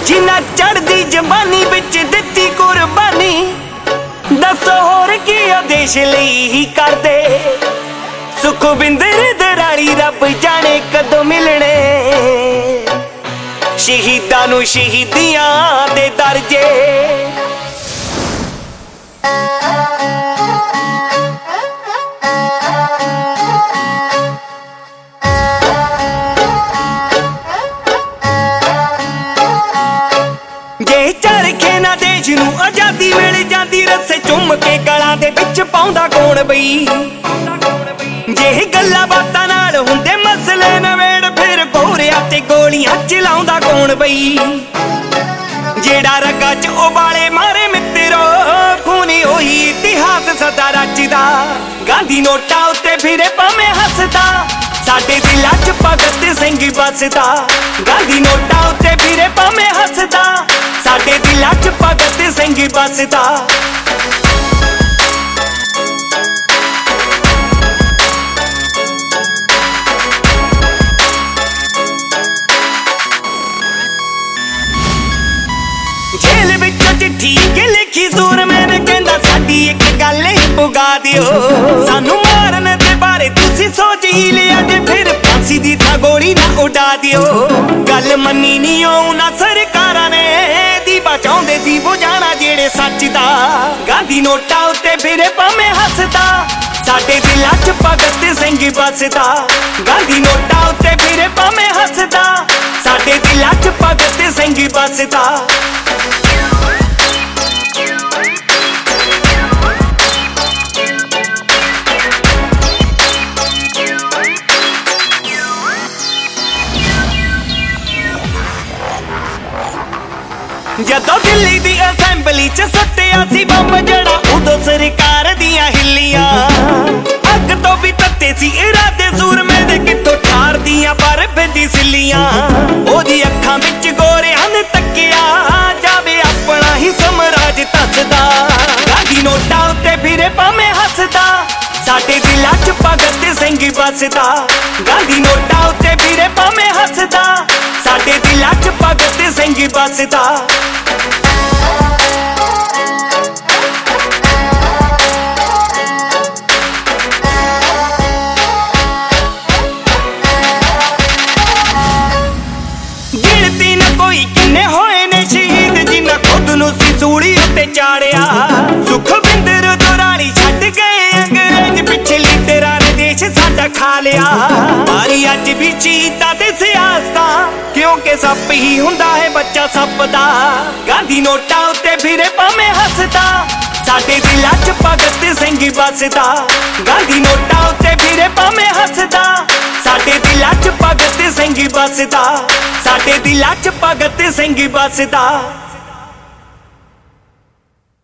जिन्ना चढ़दी जवानी बिच दित्ती कुर्बानी, दसो होर की देश लई ही करदे। सुखविंदर दराड़ी रब जाने कदों मिलने, शहीदां नूं शहीदियां दे दर्जे। जे चरखे ना देश नूं आजादी मिल जांदी, रस्से चुम के गलां दे विच पाउंदा कौन बई। जे गल्लां बातां नाल हुंदे मसले नवेड़, फिर गोरिया ते गोलियां चलाउंदा कौन बई। जेड़ा रगा च उबाले मारे मित्रो, खूनी होई इतिहास सदा रचदा। गांधी नोटा उत्ते फिरे भावें हसदा, साडे दिलां च भगत सिंह बसदा। गांधी नोटा उत्ते फिरे भावें हसदा, साडे दिलां च भगत सिंह बसदा। जेल विचों चिट्ठी के लिखी सूर मैंने कहंदा, साडी इक गल पुगा दिओ। सानू मारन दे बारे तुसी सोच ही लिया जे, फिर फांसी दी था गोली ना उड़ा दिओ। गल मन्नी नहीं ना सरकारां ने, दी बचाउंदे सी बुझाना जेड़े सच दा। गांधी नोटा उत्ते फिरे भावें हसदा, साडे दिलां च भगत सिंह बसदा। गांधी नोटा उत्ते फिरे भावें हसदा, साडे दिलां च भगत सिंह बसदा। जदों दिल्ली दी असैंबली च सट्टिया सी बंब जड़ा, उदों सरकार दियां हिल्लियां। अग तो भी तत्ते सी इरादे सूरमे दे, कित्थों ठार दियां बर्फ दी सिल्लियां। ओदी अखां विच गोरियां ने तक्किया, जावे अपना ही समराज तसदा। गांधी नोटा उत्ते फिरे भावें हसदा, साडे दिलां च भगत सिंह बसदा। गांधी नोटा उत्ते फिरे भावें हसदा, साडे दिलां च भगत सिंह बसदा। गिनती न कोई किन्ने होए ने शहीद, जिन्ना खुद नूं सी सूली उत्ते चाड़िया। सुखविंदर दुराड़ी छड्ड गए अंग्रेज, पिछे लीडरां ने देश साडा खा लिया। मारी अज भी शहीदां ते सियासतां, क्योंकि सप ही हुंदा है बच्चा सप दा। गांधी नोटा उत्ते फिरे भावें हसदा, साडे दिलां च भगत सिंह बसदा। गांधी नोटा उत्ते फिरे भावें हसदा, साडे दिलां च भगत सिंह बसदा। साडे दिलां च भगत सिंह बसदा।